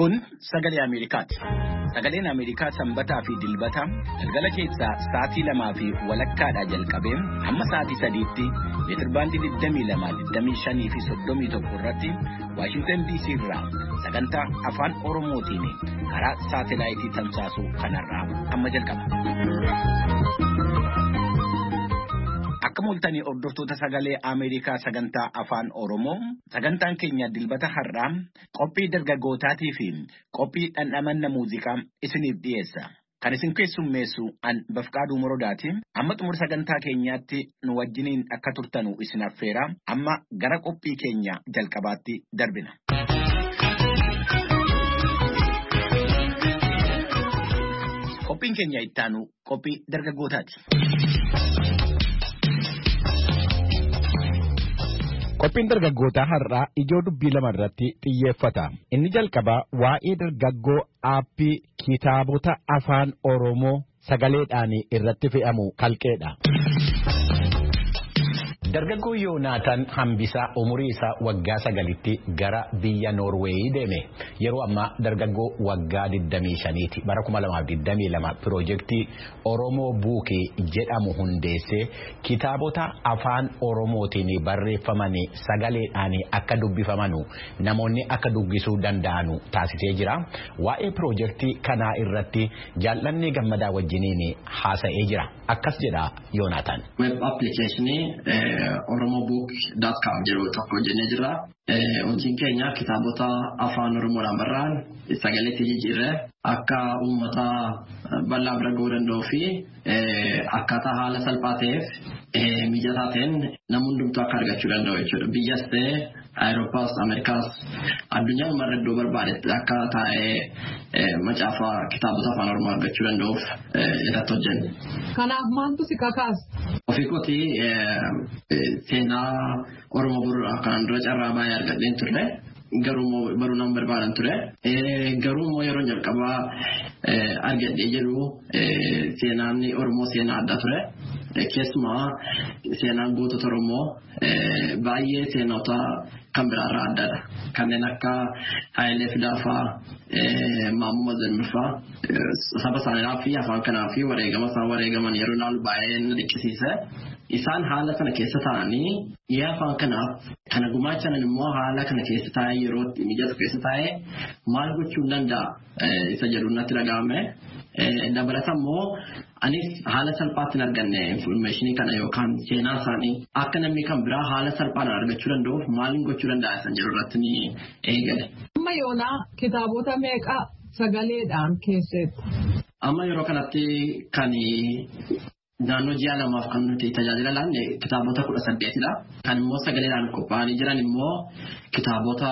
Kun sagalee Ameerikaati. Sagaleen Ameerikaa sanbataa fi dilbata galgala keessaa sa'aatii 2 fi walakkaadhaa jalqabee hamma sa'aatii 3tti meetirbaandii 22, 25 fi 31 irratti Waashingtan DC irraa sagantaa afaan Oromootiin karaa saatelaayitii tamsaasuu kanarraa amma jalqaba. Akka mul'atanii hordoftoota sagalee Ameerikaa sagantaa afaan Oromoo sagantaan keenya dilbata har'aa qophii dargaggootaatii fi qophii dhandhamanna muuziqaa isiniif dhiyeessa. Kan isin keessummeessu an Bafqaaduu Morodaati. Amma xumura sagantaa keenyaatti nu wajjiniin akka turtanu isin affeera. Amma gara qophii keenya jalqabaatti darbina. Qophiin keenya ittaanu qophii dargaggootaati. Qophiin dargaggootaa har'aa ijoo dubbii lama irratti xiyyeeffata. Inni jalqabaa waa'ee dargaggoo aappii kitaabota afaan Oromoo sagaleedhaan irratti fe'amu kalqeedha. Dargaggoo Yoonaataan Hambisaa umurii isaa waggaa 9tti gara biyya Noorweeyii deeme. Yeroo ammaa dargaggoo waggaa 25ti. Bara 2022 piroojeektii Oromoo Buukii jedhamu hundeessee kitaabota afaan Oromootiin barreeffaman sagaleedhaan akka dubbifaman namoonni akka dubbisuu danda'an taasisee jira. Waa'ee piroojeektii kanaa irratti Jaallanni Gammadaa wajjiniin haasa'ee jira. Akkas jedha Yoonaataan. Web applicationii oromobook.com jedhu tokko jennee jira. Hojiin keenya kitaabota afaan Oromoodhaan barreeffame sagaleetti jijjiirree akka uummata bal'aa bira ga'uu danda'uu fi akkaataa haala salphaa ta'eef mijataa ta'een namni hundumtuu akka argachuu danda'u jechuudha. Biyyas ta'ee Awurooppaas, Ameerikaas addunyaa marra iddoo barbaadetti akka taa'ee macaafa kitaabota afaan Oromoo argachuu danda'uuf irratti hojjenna. Kanaaf maaltu si kakaasa? Ofii kootii seenaa Oromoo boruudhaa kan dura carraa baay'ee argadheen turre. Garuu baruu nama barbaadan ture. Garuu yeroo jalqabaa argadhee jedhu seenaan Oromoo seenaa adda ture. Keessumaa seenaan gootota Oromoo baay'ee seenota kan biraarraa addadha. Kanneen akka Hayilee Fidaafaa, Maammoo Mazzammilfaa saba isaaniidhaa fi afaan kanaa fi wareegama isaan wareegaman yeroo ilaalu baay'ee na dhiqqisiise. Isaan haala kana keessa taa'anii afaan kanaaf kana gumaachan immoo haala kana keessa taa'ee yeroo mijatu keessa taa'ee maal gochuu danda'a isa jedhu natti dhaga'ame. Dabalata immoo anis haala salphaatti hin arganne informationii kana yookaan seenaa isaanii akka namni kan biraa haala salphaan argachuu danda'uuf maaliin gochuu danda'a isa jedhu irratti ni eegale. Amma yoonaa kitaabota meeqa sagaleedhaan keessatti? Amma yeroo kanatti kan naannoo ji'a 2 kan nuti tajaajila laanne kitaabota 18dha. Kan immoo sagaleedhaan qophaa'anii jiran immoo kitaabota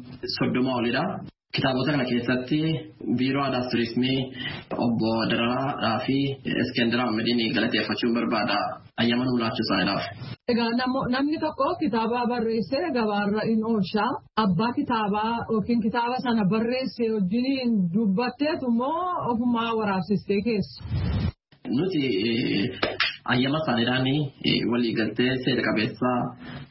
30 olidha. Kitaabota kana keessatti biiroo aadaa turizimii obbo Dararaa fi Iskender Ahmediin galateeffachuun barbaada ayyaama nuu laachuu isaaniidhaaf. Egaa namni tokko kitaaba barreessee gabaarra in oolchaa abbaa kitaabaa yookiin kitaaba sana barreessee wajjiniin dubbatteetu immoo ofumaa waraabsistee keessa. Nuti ayyaama isaaniidhaan waliigaltee seera qabeessaa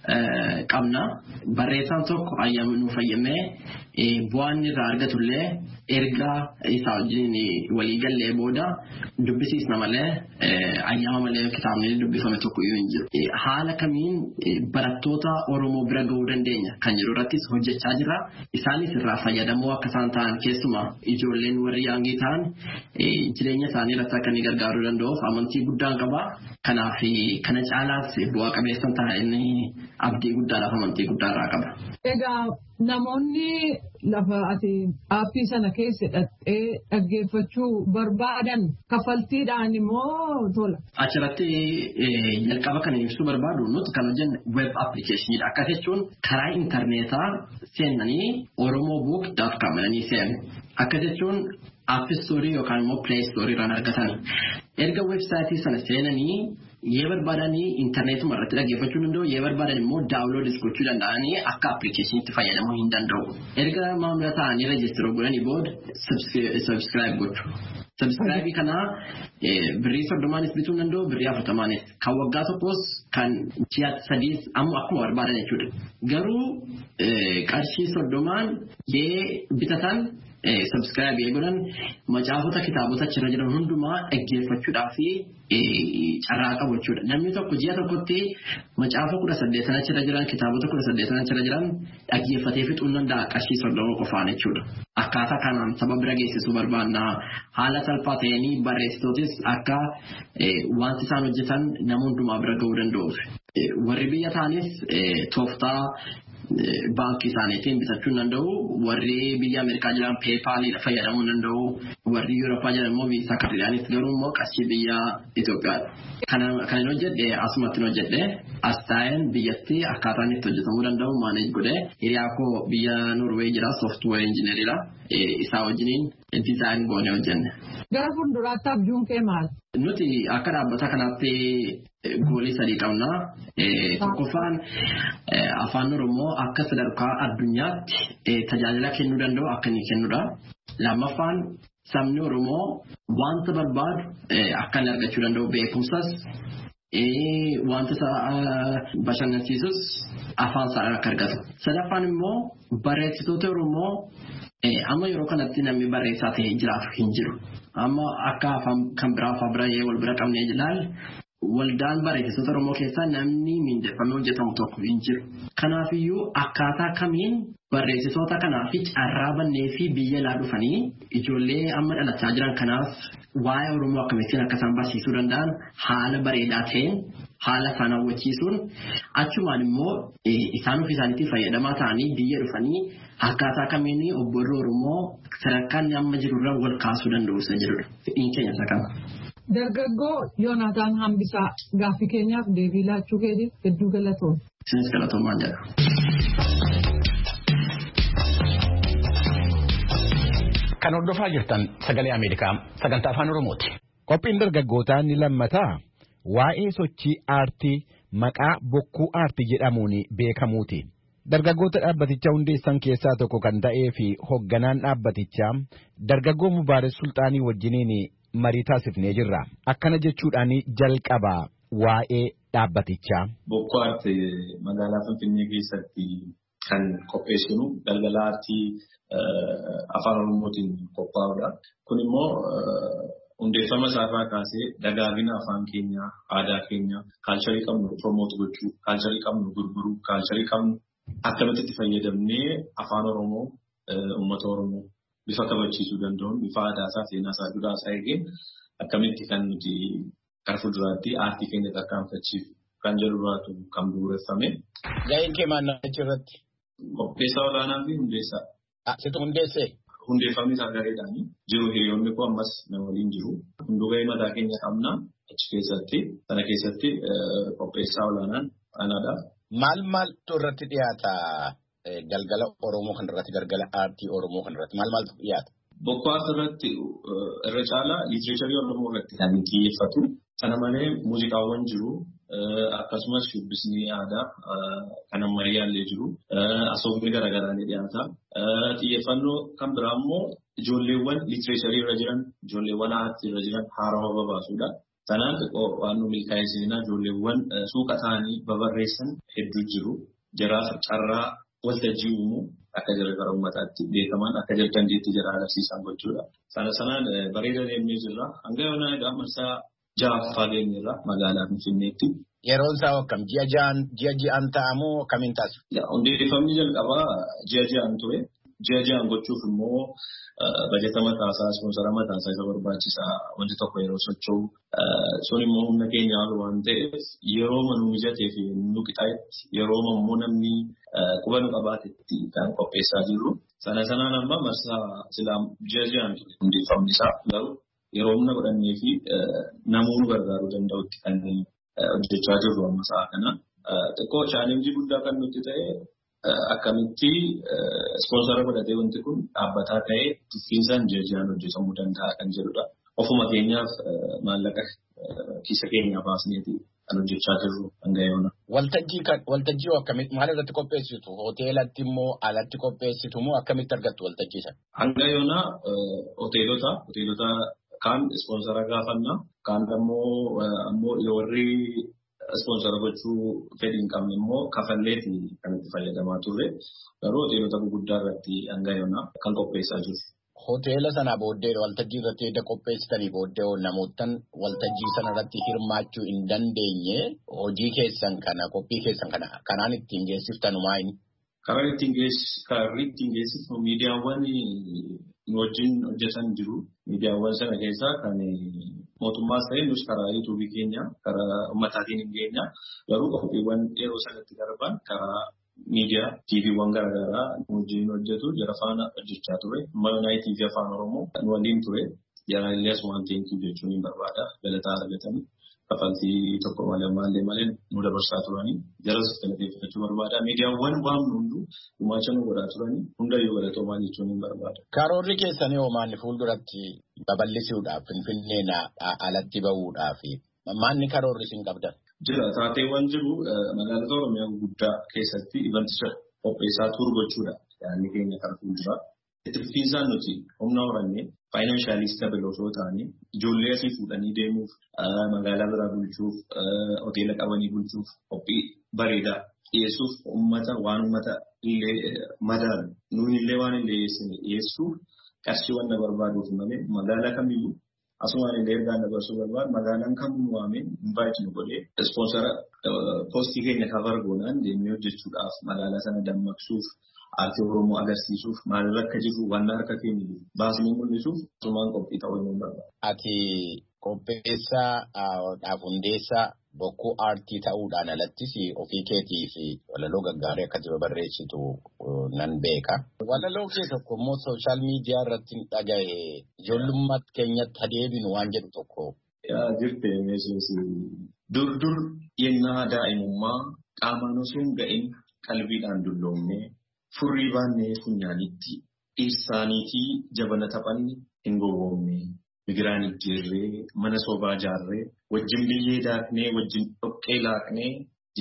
qabna. Barreessaan tokko ayyaama nuuf ayyamee bu'aan irraa argatullee erga isaa wajjin waliigallee booda dubbisiisna malee ayyaama malee kitaabni dubbifame tokko iyyuu hin jiru. Haala kamiin barattoota Oromoo bira ga'uu dandeenya kan jiru irrattis hojjechaa jira. Isaanis irraa fayyadamoo akka isaan ta'an keessumaa ijoolleen warri yaangii ta'an jireenya isaanii irratti akka inni gargaaruu danda'uuf amantii guddaan qaba. Kanaaf kana caalaas bu'aa qabeessan ta'anii abdii guddaadhaaf amantii guddaarraa qaba. Egaa namoonni lafa ati aappii sana keessa hidhattee dhaggeeffachuu barbaadan kaffaltiidhaan immoo tola. Achirratti jalqaba kan ibsuu barbaadu nuti kan hojjennu web applicationidha. Akka jechuun karaa intarneetaa seenanii oromobook.com jedhanii seenu. Akka jechuun app store yookaan immoo play store irraan argatan. Erga websaayitii sana seenanii yoo barbaadanii intarneetuma irratti dhaggeeffachuu danda'u, yoo barbaadan immoo daawunlood gochuu danda'anii akka appilikeeshiniitti fayyadamuu hin danda'u. Erga maamila ta'anii reejistiroo godhanii booda subscribe gochu. Subscribe kana birrii 30 bituu danda'u, birrii 40 kan waggaa tokkos kan ji'a 3 amma akkuma barbaadan jechuudha. Garuu qarshii 30 yoo bitatan subscribe godhan macaafota kitaabota achirra jiran hundumaa dhaggeeffachuudhaa fi carraa qabu jechuudha. Namni tokko ji'a tokkotti macaafa 18 achirra jiran kitaabota 18 achirra jiran dhaggeeffatee fixuu danda'a qarshii 30 qofaan jechuudha. Akkaataa kanaan saba bira geessisuu barbaanna. Haala salphaa ta'een barreessitootis akka wanti isaan hojjetan nama hundumaa bira ga'uu danda'uuf. Warri biyya taanis tooftaa baankii isaaniitiin bitachuu danda'u. Warri biyya Ameerikaa jiran peepaaliidha fayyadamuu danda'u. Warri Yurooppaa jiran immoo viisaa kaardiyaanis garuu immoo qarshii biyya Itoophiyaadha. Kan hin hojjedhe asumatti hin hojjedhe as taa'een biyyatti akkaataan itti hojjetamuu danda'u maaneej godhe hiriyaa koo biyya Noorweey jira sooftuweer injineeriidha. Isaa wajjiniin dizaayin goonee hojjenne. Gara fuulduraatti abjuun kee maal? Nuti akka dhaabbata kanaatti goolii 3 qabna. Tokkoffaan afaan Oromoo akka sadarkaa addunyaatti tajaajila kennuu danda'u akka inni kennudha. Lammaffaan sabni Oromoo wanta barbaadu akka inni argachuu danda'u beekumsas wanta bashannansiisus afaan isaa akka argatu. Sadaffaan immoo barreessitoota Oromoo amma yeroo kanatti namni barreessaa ta'ee jiraaf hin jiru. Amma akka afaan kan biraa afaan biraa wal bira qabnee ilaal waldaan barreessitoota Oromoo keessaa namni miindeffamee hojjetamu tokko hin jiru. Kanaafiyyuu akkaataa kamiin barreessitoota kanaaf carraa bannee fi biyya alaa dhufanii ijoollee amma dhalachaa jiran kanaaf waa'ee Oromoo akkamittiin akka isaan barsiisuu danda'an haala bareedaa ta'een haala isaan hawwachiisuun achumaan immoo isaan ofii isaaniitti fayyadamaa ta'anii biyya dhufanii akkaataa kamiin obbolli Oromoo sadarkaan amma jirurra wal kaasuu danda'u isa jedhudha. Fedhiin keenya isa kana. Dargaggoo Yoonataan Hambisaa gaaffii keenyaaf deebii laachuu keetiif hedduu galatoom. Isinis galatoomaan jedha. Kan hordofaa jirtan sagalee Ameerikaa sagantaa afaan Oromooti. Qophiin dargaggootaa ni lammataa waa'ee sochii aartii maqaa bokkuu aartii jedhamuun beekamuuti. Dargaggoota dhaabbatichaa hundeessan keessaa tokko kan ta'ee fi hoogganaan dhaabbatichaa dargaggoo Mubaarak Sultaanii wajjiniin marii taasifnee jirra. Akkana jechuudhaan jalqabaa waa'ee dhaabbatichaa. Bokkuu aartii magaalaa Finfinnee keessatti kan qopheessinu galgala aartii afaan Oromootiin qophaa'udha. Kun immoo hundeeffama isaarraa kaasee dagaagina afaan keenyaa, aadaa keenyaa, kaalcharii qabnu promoot gochuu, kaalcharii qabnu gurguruu, kaalcharii qabnu akkamitti itti fayyadamnee afaan Oromoo, uummata Oromoo bifa kabachiisuu danda'uun, bifa aadaa isaa, seenaa isaa, duudhaa isaa eegeen akkamitti kan nuti gara fuulduraatti aartii keenya tarkaanfachiisu kan jedhuraatu kan bu'uureffame. Ga'een kee maal achirratti? Qopheessaa olaanaa fi hundeessaa. Situ hundeessee? Hundeeffamni isaa gareedhaanii jiru hiriyoonni koo ammas nama waliin jiru. Hunduu ga'ee mataa keenya qabna achi keessatti sana keessatti qopheessaa olaanaan anaadha. Maaltu irratti dhiyaata galgala Oromoo kan irratti galgala aartii Oromoo kan irratti maaltu dhiyaata? Bokkuu aartii irratti irra caalaa liitireecharii Oromoo irratti kan xiyyeeffatu. Sana malee muuziqaawwan jiru. Akkasumas shubbisni aadaa kan ammayyaallee jiru. Asoofni garaagaraa ni dhiyaata. Xiyyeeffannoo kan biraa immoo ijoolleewwan liitireecharii irra jiran, ijoolleewwan aartii irra jiran haarawaa babaasuudha. Sanaan waan nu milkaa'ee seenaa ijoolleewwan suuqa ta'anii babarreessan hedduu jiru. Jaraaf carraa waltajjii uumuu akka jira gara uummataatti beekaman akka jira dandeettii jira agarsiisan gochuudha. Sanaan bareeda deemnee jirra. Hanga yoonaa gaammarsaa ja'affaa geenyerra magaalaa Finfinneetti. Yeroon isaa akkam ji'a ji'aan ta'amoo akkamiin taasisu? Hundeeffamni jalqabaa ji'a ji'aan ture. Ji'a ji'aan gochuuf immoo bajeta mataasaa, ispoonsara mataasaa isa barbaachisaa wanti tokko yeroo socho'u. Sun immoo humna keenya waan ta'eef yeroo manuu mijatee fi nu qixaayetti yeroo immoo namni quba nu qabaatetti kan qopheessaa jirru. Sanaan amma marsaa silaa ji'a ji'aan ture hundeeffamni isaa garuu yeroo humna godhannee fi namuu nu gargaaruu danda'utti kan hojjechaa jirru amma sa'a kana. Xiqqoo chaalenjii guddaa kan nutti ta'e akkamitti ispoonsara godhatee wanti kun dhaabbataa ta'ee tuffiinsaan ji'a hojjetamuu danda'a kan jedhudha. Ofuma keenyaaf maallaqa kiisa keenyaa baasneeti kan hojjechaa jirru hanga yoona. Waltajjii akkamitti maal irratti qopheessitu? Hoteelatti immoo alatti qopheessitu moo akkamitti argattu waltajjii sana? Hanga yoona hoteelota kaan ispoonsara gaafanna kaan ammoo warri ispoonsara gochuu fedhii hin qabne immoo kafalleeti kan itti fayyadamaa turre garuu hoteelota gurguddaa irratti hanga yoona kan qopheessaa jiru. hoteela sana booddee waltajjii irratti edda qopheessitanii booddee namootaan waltajjii sana irratti hirmaachuu hin dandeenye hojii keessan kana qophii keessan kana kanaan ittiin geessiftan maayini? Karaa ittiin geessifnu miidiyaawwan wajjin hojjetan jiru. Miidiyaawwan sana keessaa kan mootummaas ta'e nus karaa yuutuubii keenya karaa uummataatiin hin geenya. Garuu qophiiwwan yeroo sanatti darban karaa miidiyaa tiiviiwwan garaagaraa wajjin hojjetu jara faana hojjechaa ture. Mana tiivii afaan Oromoo kan waliin ture. Jara illee asumaan teenkii jechuun hin barbaada. Galataa argatanii kafaltii tokko malee nu dabarsaa turanii. Jaras galateeffachuu barbaada. Miidiyaawwan waamnu hunduu gumaacha nu godhaa turanii hundayyuu galatoomaa jechuun hin barbaada. Karoorri keessanii hoomaan fuulduratti babal'isuudhaaf Finfinneen alatti bahuudhaaf maanni karoorri isin qabdan? Jira taateewwan jiru magaalota Oromiyaa guddaa keessatti ivanticha qopheessaa turuu gochuudha. Yaadni keenya kan fuuldura. Itti fufiinsaan nuti humna horannee faayinaanshaaliis dabaloo osoo ta'anii ijoollee asii fuudhanii deemuuf magaalaa biraa bulchuuf hoteela qabanii bulchuuf qophii bareedaa dhiyeessuuf waan uummata illee madaalu nuun illee waan illee dhiyeessuuf qarshii waan na barbaaduuf malee magaalaa kamiyyuu asumaan illee ergaan dabarsuu barbaadu magaalaan kamuu waamee invite nu godhee ispoonsara poostii keenya kafar goonaan deemnee hojjechuudhaaf magaalaa sana dammaqsuuf aartii Oromoo agarsiisuuf maal akka jiru waan harka keenya baasnee mul'isuuf asumaan qophii ta'uu hin barbaadu. Ati qopheessaa hundeessaa bokkuu aartii ta'uudhaan alattis ofii keetii fi walaloo gaggaarii akkasuma barreessitu nan beeka. Walaloo kee tokko immoo sooshaal miidiyaa irratti dhagahe ijoollummaa keenyatti adeebinu waan jedhu tokko. Yaa jirte meeshaas dur yennaa daa'imummaa qaamaan osoo hin ga'in qalbiidhaan dulloomnee furrii baannee funyaanitti dhiirsaaniitii jabana taphanne hin gowwoomne. Migiraan ijjeerree mana sobaa jaarree wajjin biyyee daaknee wajjin dhoqqee laaqnee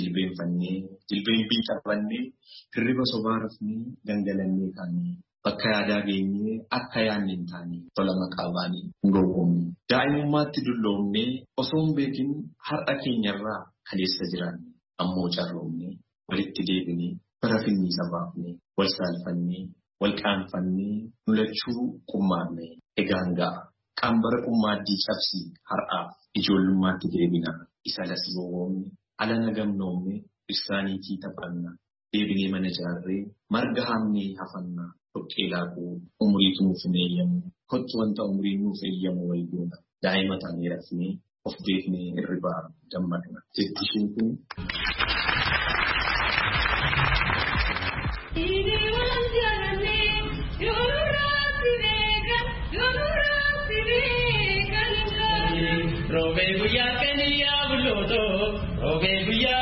jilbeen qabannee hirriba sobaa rafnee gangalannee kaanee bakka yaadaa geenyee akka yaadne hin taane tola maqaa baanii hin gowwoomne. Daa'imummaatti dulloomnee osoo hin beekin har'a keenyarraa kaleessa jiraanne ammoo carroomnee walitti deebinee bara finniisa baafnee wal saalfannee wal qaanfannee nulachuu qummaannee egaan ga'a. Qambara qummaaddii cabsii har'aaf ijoollummaatti deebina isa las gowwoomne alana gamnoomne ibsaaniitii taphanna deebinee mana jaarree marga haamnee hafanna dhoqqee laaquu umriitu nuuf hin eeyyamu kottu wanta umriin nuuf eeyyamu wal goona daa'ima taanee rafnee of beeknee hirribaa dammaqna jetti ishiin kun. Robe buya kaniya bulodo, robe buya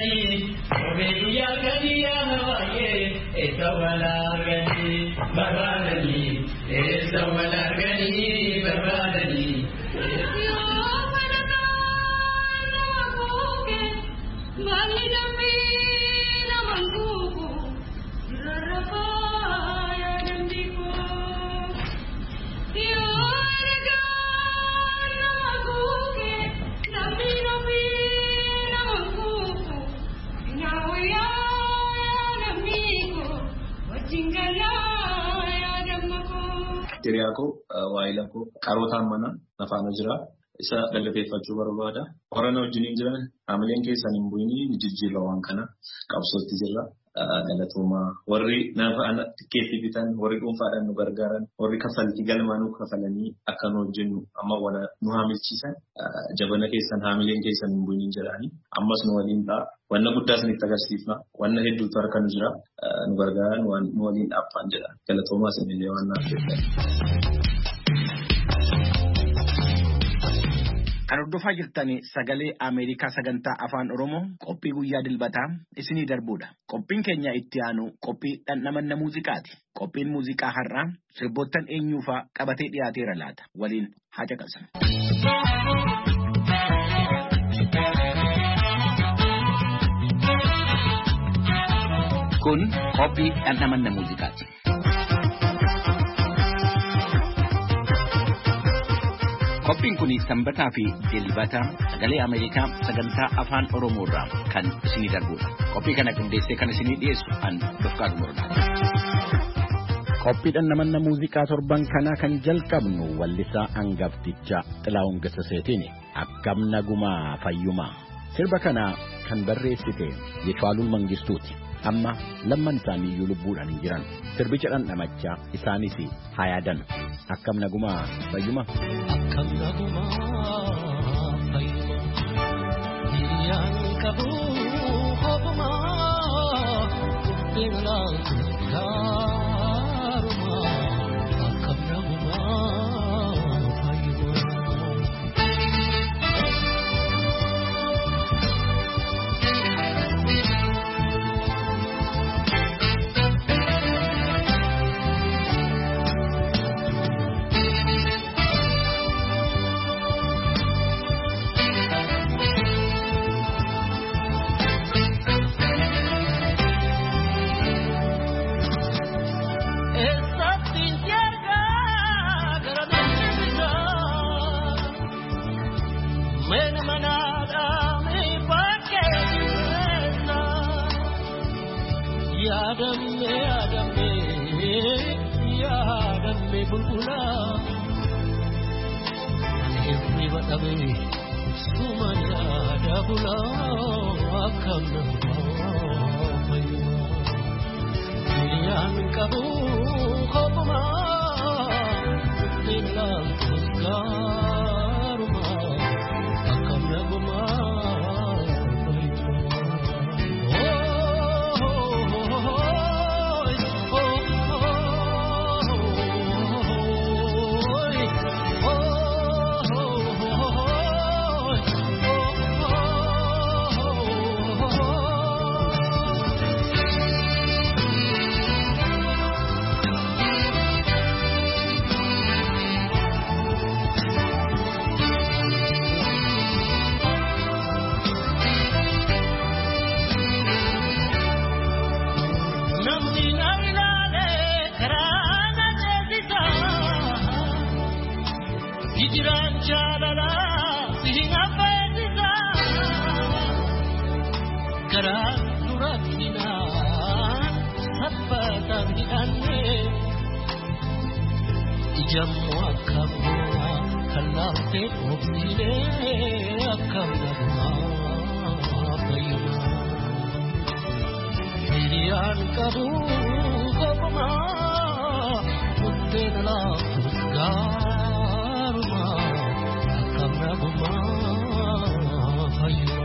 kaniya hawaye, esa wala gani, barbadani, esa wala gani, barbadani. Hiriyaa koo waayila koo qarootaan mana nafaana jira. Isa galateeffachuu barbaada. Qorana wajjin jiran haamileen keessan hin bu'inii ni jijjiirra waan kana qabsootti jirra. Galatoomaa warri nafa tikkeetti bitan warri dhuunfaadhaan nu gargaaran warri kafaltii galmaanuu kafalanii akka nu hojjennu amma wana nu haamilchiisan jabana keessan haamileen keessan hin bu'inii jiranii ammas nu waliin ta'a. Wanna guddaa isinitti agarsiifna. Wanna hedduutu harka nu jira. Nu gargaaran nu waliin dhaabbaan jedha. Galatoomaa isinillee waan naaf jedhan. Kan hordofaa jirtanii sagalee Ameerikaa sagantaa afaan Oromoo qophii guyyaa dilbataa isinii darbuudha. Qophiin keenya itti aanu qophii dhandhamanna muuziqaati. Qophiin muuziqaa har'aa sirboottan eenyuufaa qabatee dhiyaateera laata. Waliin haa caqasan. Kun qophii dhandhamanna muuziqaati. Qophiin kun sanbataa fi dilbata sagalee Ameerikaa sagantaa afaan Oromoo irraa kan isinii darbuudha. Qophii kana qindeessee kan isinii dhiyeessu an Dofqaatu Murdaati. Qophiidhaan namanna muuziqaa torban kanaa kan jalqabnu wallisaa hangafticha Xilaawun Gasaseetiin akkam nagumaa fayyumaa. Sirba kana kan barreessite Yeshwaaluun Mangistuuti. Amma lamman isaaniiyyuu lubbuudhaan hin jiran. Sirbicha dhandhamachaa isaanis haa yaadan. Akkam nagumaa fayyumaa. Akkam nagumaa fayyumaa. Hiriyaan qabuu hobumaa. Kubbeen laaltu gaarumaa. Akkam nagumaa fayyumaa. Yaadamme bulbula Hirri batabe Suman yaada bula Akkam nagumaa fayyumaa. Hiriyaan qabu hobumaa Kubbeen laaltus gaarumaa. Akkam nagumaa Jammu akkam kallaaftee ofiilee akkam nagumaa fayyumaa. Hiriyaan qabu hobumaa kubbeen laaltus gaarumaa. Akkam nagumaa fayyumaa.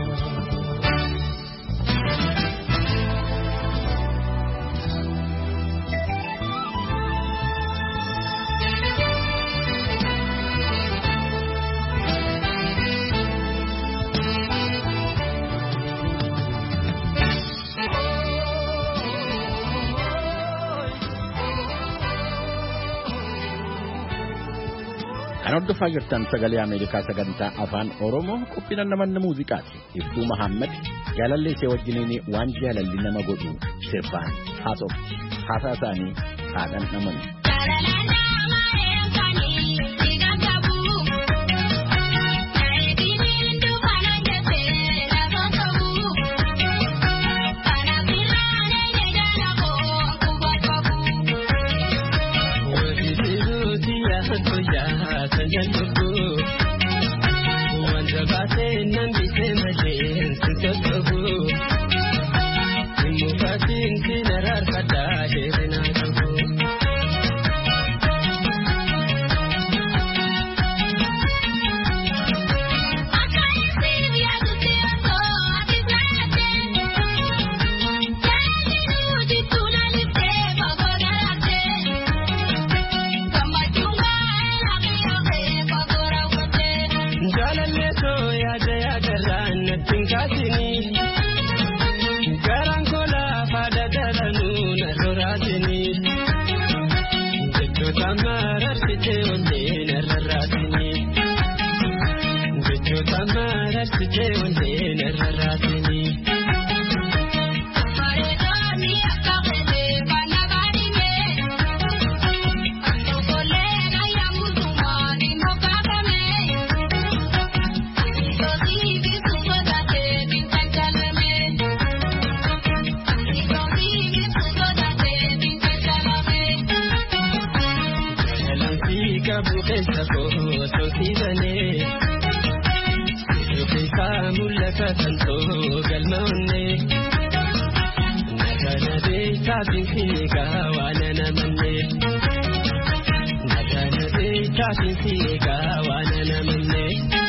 Kan hordofaa jirtan sagalee Ameerikaa sagantaa afaan Oromoo qophiidhaan namanna muuziqaati. Ibsuu Mahammad jaalallee ishee wajjiniin waan jaalalli nama godhu sirbaan haasofti. Haasaa isaanii haadhan naman. Kanto galmaanne nagana beekaatiin fiigaa waan namanne nagana beekaatiin fiigaa waan namanne.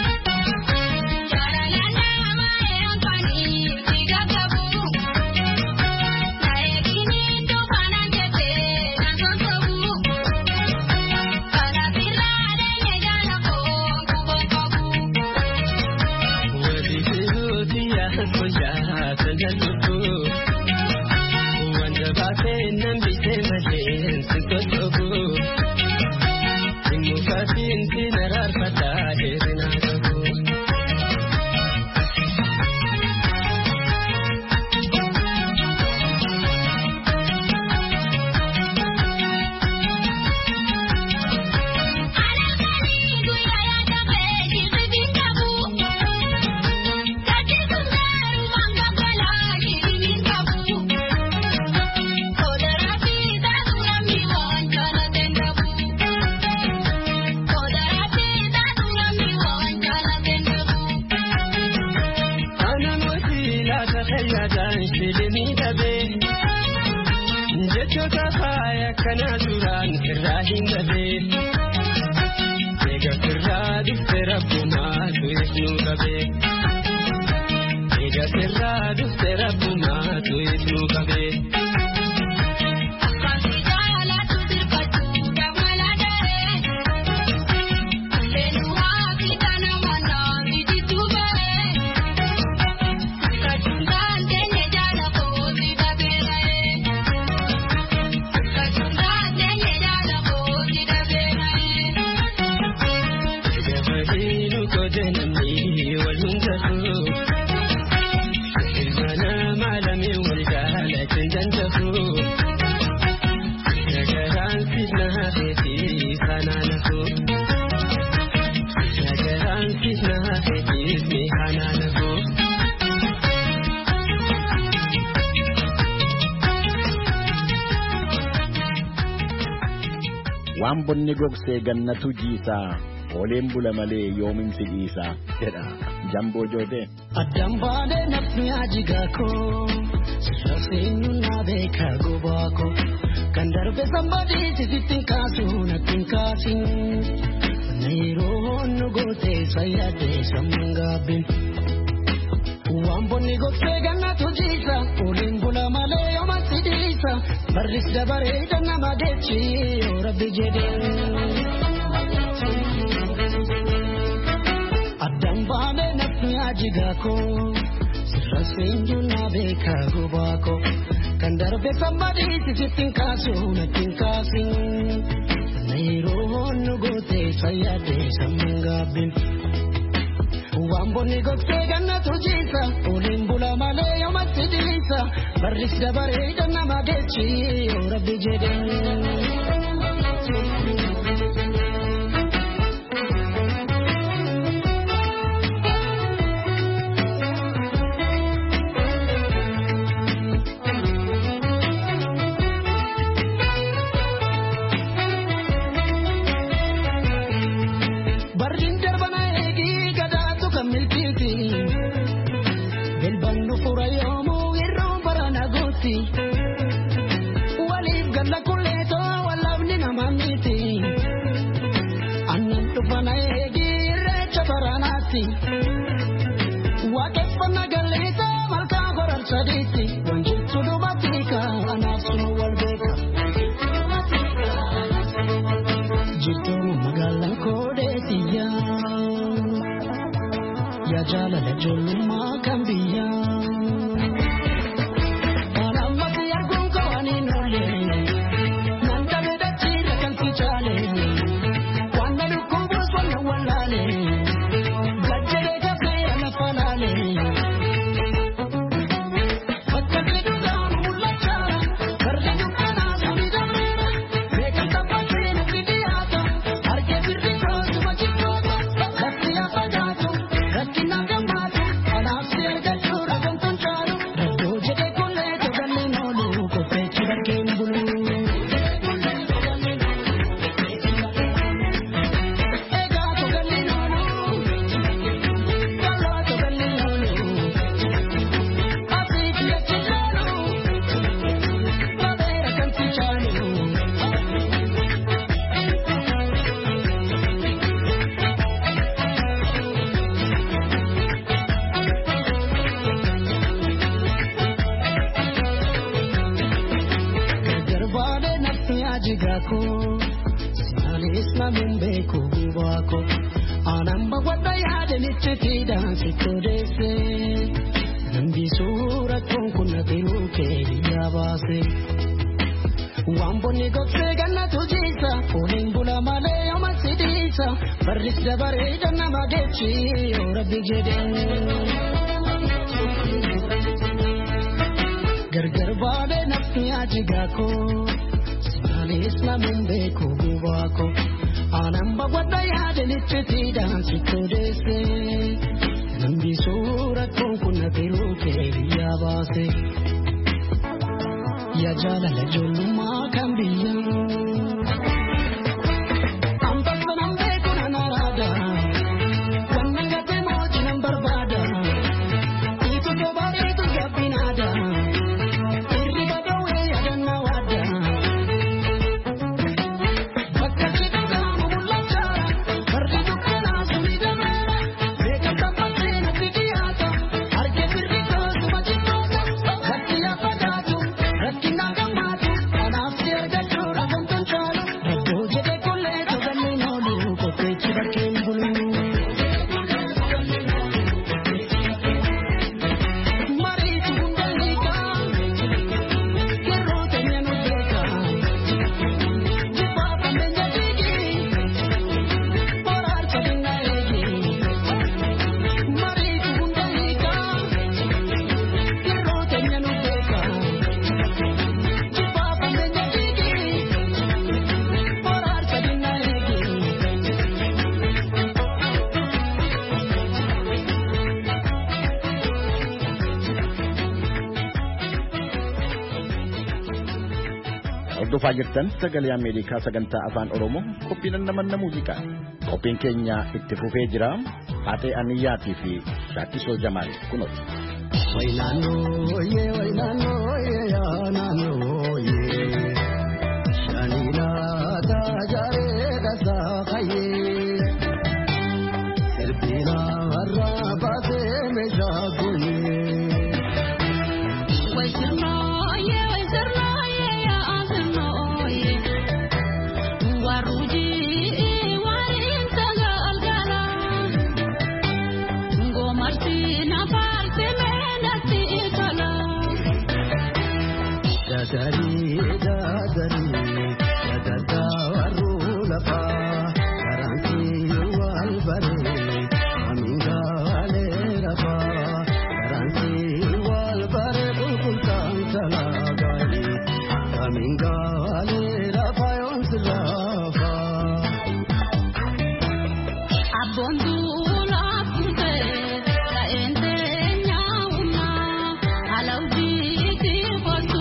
Waan bonni gogsee gannatu jiisaa ooleen bula malee yoomin sidiisaa jedha Jamboo Jootee. Addaan baadhee nafni ajigaakoo sirraafeenyu naa beekaa gobaakoo kan darbe sambadii sisittiin kaasuu nattiin kaasin nayroo nu gootee sayyaadee sammuun gaabbin. Waan bonni gogsee gannatu jiisaa ooleen bula malee yooma sidiisaa barris dabaree nama geechi yoo rabbi jedhee. Addaan baadhee nafni ajigaakoo sirraafeenyu naa beekaa gobaakoo kan darbe sambadii sisittiin kaasuu nattiin kaasin nayroo nu gootee sayyaadee sammuun gaabbin. Waan bonni gogsee gannatu jiisa ooleen bula malee yooma sidiisa barris dabaree nama geechi yoo rabbi jedhee. jigako Sinalis na mumbeko gubako Anamba wada yade nichitida sitodese Nambi surat kuna tiruke yabase Wamboni gokse ganna tujisa Kuning bula male yoma sidisa Baris dabare janna magechi Rabbi jeden Gargar bade nafni ajigako Sinalis na mumbeko gubako Anamba wada yade nichitida sitodese Nambi surat kuna tiruke yabase Ya jala la julma kambiya Ampas nambe kuna narada Wannga te moji barbada Itu to bari itu gapinada Irri badawe adanna wada Bakka kita mulacha Bardi dukana sumida mera Beka tapate na pidiyata Arke firri ko sumachitosa Hatiya padatu Rakina gamatu Anafsir gachura gantanchalu Rabbo jede kulle toganni nolu Kote chibarkin bulu Mari tundalika Kerro tenyanu beka Jipa pamenya digi Porar kadinga egi Mari tundalika Kerro tenyanu beka Jipa pamenya digi Porar kadinga egi Hordofaa jirtan sagalee Ameerikaa sagantaa afaan Oromoo qophiin namanna muuziqaa. Qophiin keenya itti fufee jira. Haatee Aniyyaatii fi Shaakkisoo Jamaal kunoo. Wainano ye ya nano ye Shanila da jare da sakaye Serbina araba se me jaguni Waisirno ye ya azno ye Waruji warin saga algala Ngo martina parte me Dadari, dadada warula pa, karanti walbare, aminga alera pa, karanti walbare bulkultan talagai, aminga alera pa yonsrafa. Abondula pute, la ente nyauna, alauji tipotu.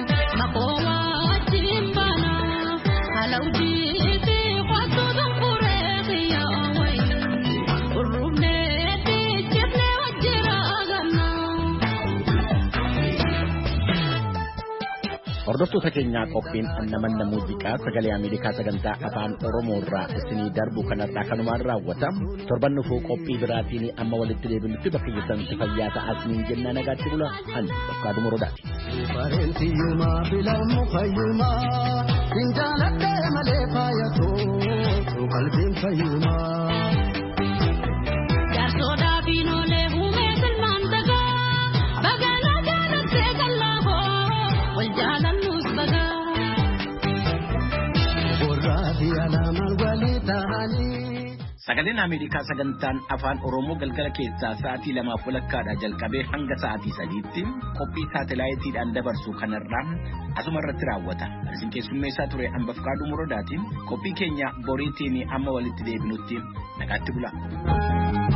Hordoftoota keenyaa qophiin namanna muuziqaa sagalee Ameerikaa sagantaa afaan Oromoo irraa isinii darbu kanarraa kanumaan raawwata. Torban dhufuu qophii biraatiin amma walitti deebinutti bakka jirtanitti fayyaa ta'aa isiniin jenna nagaatti bula. Ani Bakkaaduu Morodaati. Bareentiyuma filamu fayyuma Sinjaaladhe malee faayatu qalbiin fayyuma Jaarsoodhaa fiinoolee humee silmaan tagaa Bagaalaa jaalattee kallahoo wal jaalannus bagaa Warraa fi alaamaan walii ta'anii Sagaleen Ameerikaa sagantaan afaan Oromoo galgala keessaa sa'aatii 2:00 jalqabee hanga sa'aatii 3tti qophii saatalaayitiidhaan dabarsu kanarraa asuma irratti raawwata. Isin keessummeessaa ture Bakkaaduu Morodaatiin qophii keenya boriitiin amma walitti deebinutti nagaatti bula.